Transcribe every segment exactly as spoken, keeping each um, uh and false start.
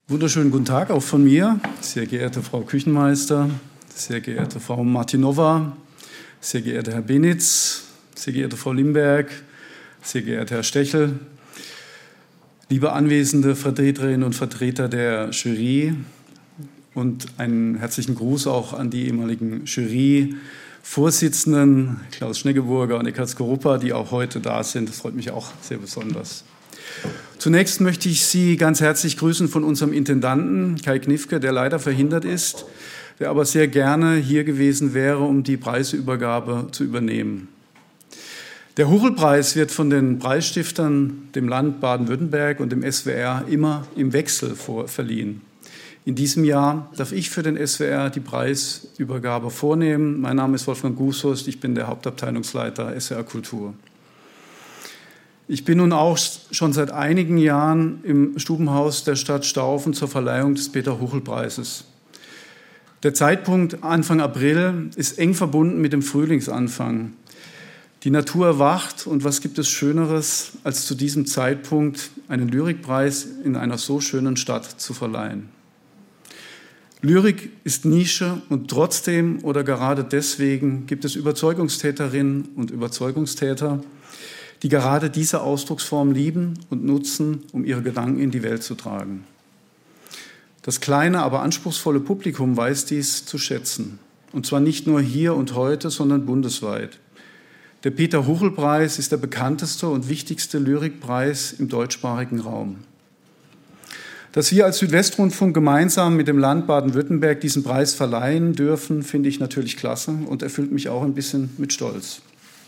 Wunderschönen guten Tag auch von mir, sehr geehrte Frau Küchenmeister, sehr geehrte Frau Martinova, sehr geehrter Herr Benitz, sehr geehrte Frau Limberg, sehr geehrter Herr Stechel, liebe anwesende Vertreterinnen und Vertreter der Jury und einen herzlichen Gruß auch an die ehemaligen Jury-Vorsitzenden Klaus Schneggeburger und Eckhard Skorupa, die auch heute da sind. Das freut mich auch sehr besonders. Zunächst möchte ich Sie ganz herzlich grüßen von unserem Intendanten Kai Knifke, der leider verhindert ist, der aber sehr gerne hier gewesen wäre, um die Preisübergabe zu übernehmen. Der Huchelpreis wird von den Preisstiftern, dem Land Baden-Württemberg und dem S W R immer im Wechsel verliehen. In diesem Jahr darf ich für den S W R die Preisübergabe vornehmen. Mein Name ist Wolfgang Gushorst, ich bin der Hauptabteilungsleiter S W R Kultur. Ich bin nun auch schon seit einigen Jahren im Stubenhaus der Stadt Staufen zur Verleihung des Peter-Huchel-Preises. Der Zeitpunkt Anfang April ist eng verbunden mit dem Frühlingsanfang. Die Natur erwacht und was gibt es Schöneres, als zu diesem Zeitpunkt einen Lyrikpreis in einer so schönen Stadt zu verleihen. Lyrik ist Nische und trotzdem oder gerade deswegen gibt es Überzeugungstäterinnen und Überzeugungstäter, die gerade diese Ausdrucksform lieben und nutzen, um ihre Gedanken in die Welt zu tragen. Das kleine, aber anspruchsvolle Publikum weiß dies zu schätzen. Und zwar nicht nur hier und heute, sondern bundesweit. Der Peter-Huchel-Preis ist der bekannteste und wichtigste Lyrikpreis im deutschsprachigen Raum. Dass wir als Südwestrundfunk gemeinsam mit dem Land Baden-Württemberg diesen Preis verleihen dürfen, finde ich natürlich klasse und erfüllt mich auch ein bisschen mit Stolz.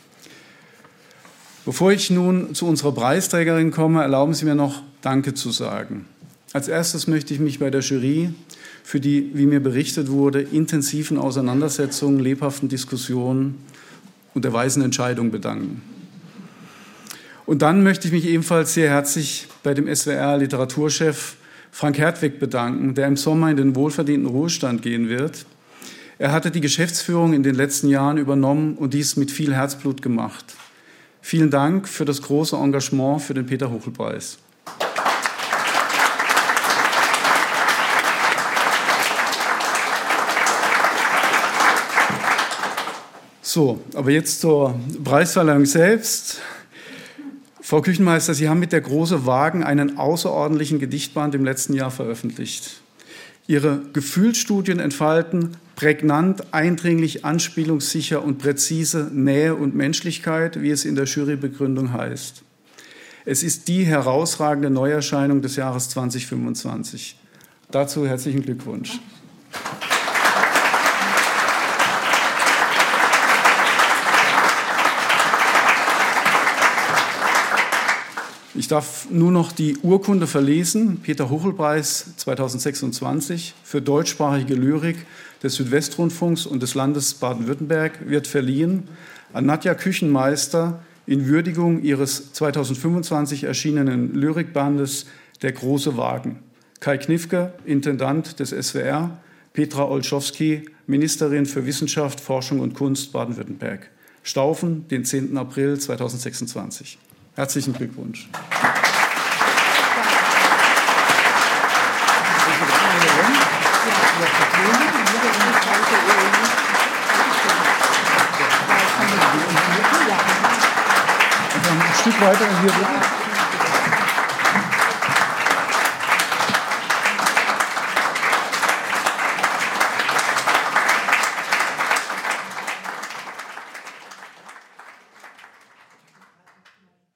Bevor ich nun zu unserer Preisträgerin komme, erlauben Sie mir noch Danke zu sagen. Als erstes möchte ich mich bei der Jury für die, wie mir berichtet wurde, intensiven Auseinandersetzungen, lebhaften Diskussionen und der weisen Entscheidung bedanken. Und dann möchte ich mich ebenfalls sehr herzlich bei dem S W R-Literaturchef Frank Hertwig bedanken, der im Sommer in den wohlverdienten Ruhestand gehen wird. Er hatte die Geschäftsführung in den letzten Jahren übernommen und dies mit viel Herzblut gemacht. Vielen Dank für das große Engagement für den Peter-Huchel-Preis. So, aber jetzt zur Preisverleihung selbst. Frau Küchenmeister, Sie haben mit der Große Wagen einen außerordentlichen Gedichtband im letzten Jahr veröffentlicht. Ihre Gefühlsstudien entfalten prägnant, eindringlich, anspielungssicher und präzise Nähe und Menschlichkeit, wie es in der Jurybegründung heißt. Es ist die herausragende Neuerscheinung des Jahres zwanzig fünfundzwanzig. Dazu herzlichen Glückwunsch. Ich darf nur noch die Urkunde verlesen. Peter-Huchel-Preis zweitausendsechsundzwanzig für deutschsprachige Lyrik des Südwestrundfunks und des Landes Baden-Württemberg wird verliehen an Nadja Küchenmeister in Würdigung ihres zweitausendfünfundzwanzig erschienenen Lyrikbandes Der große Wagen. Kai Knifke, Intendant des S W R, Petra Olschowski, Ministerin für Wissenschaft, Forschung und Kunst Baden-Württemberg. Staufen, den zehnten April zweitausendsechsundzwanzig. Herzlichen Glückwunsch. Ein Stück weiter hier bitte.